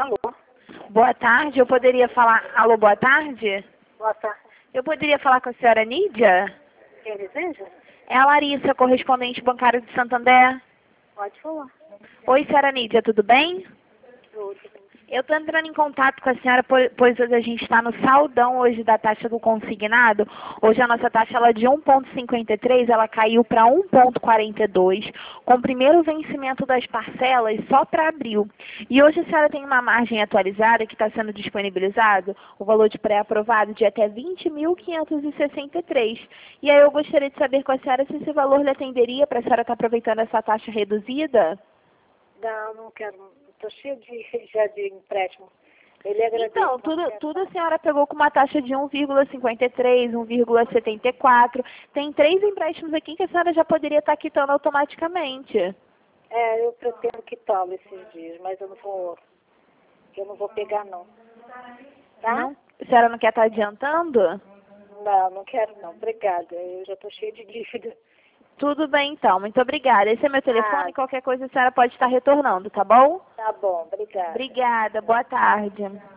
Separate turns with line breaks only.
Alô?
Boa tarde, eu poderia falar... Alô, boa tarde?
Boa tarde.
Eu poderia falar com a senhora Nídia?
Quem deseja?
É a Larissa, correspondente bancário de Santander.
Pode falar.
Oi, senhora Nídia, tudo bem?
Tudo.
Eu estou entrando em contato com a senhora, pois hoje a gente está no saldão hoje da taxa do consignado. Hoje a nossa taxa ela de 1,53, ela caiu para 1,42, com o primeiro vencimento das parcelas só para abril. E hoje a senhora tem uma margem atualizada que está sendo disponibilizado, o valor de pré-aprovado de até 20.563. E aí eu gostaria de saber com a senhora se esse valor lhe atenderia para a senhora estar aproveitando essa taxa reduzida?
Não quero. Estou cheia já de empréstimo. Ele agradece.
Então, tudo a senhora pegou com uma taxa de 1,53, 1,74. Tem 3 empréstimos aqui que a senhora já poderia estar quitando automaticamente.
Eu pretendo quitá-lo esses dias, mas eu não vou pegar não. Tá?
Não? A senhora não quer estar adiantando?
Não quero não. Obrigada. Eu já estou cheia de dívida.
Tudo bem, então. Muito obrigada. Esse é meu telefone. Qualquer coisa a senhora pode estar retornando, tá bom?
Tá bom, obrigada.
Obrigada. Boa tarde.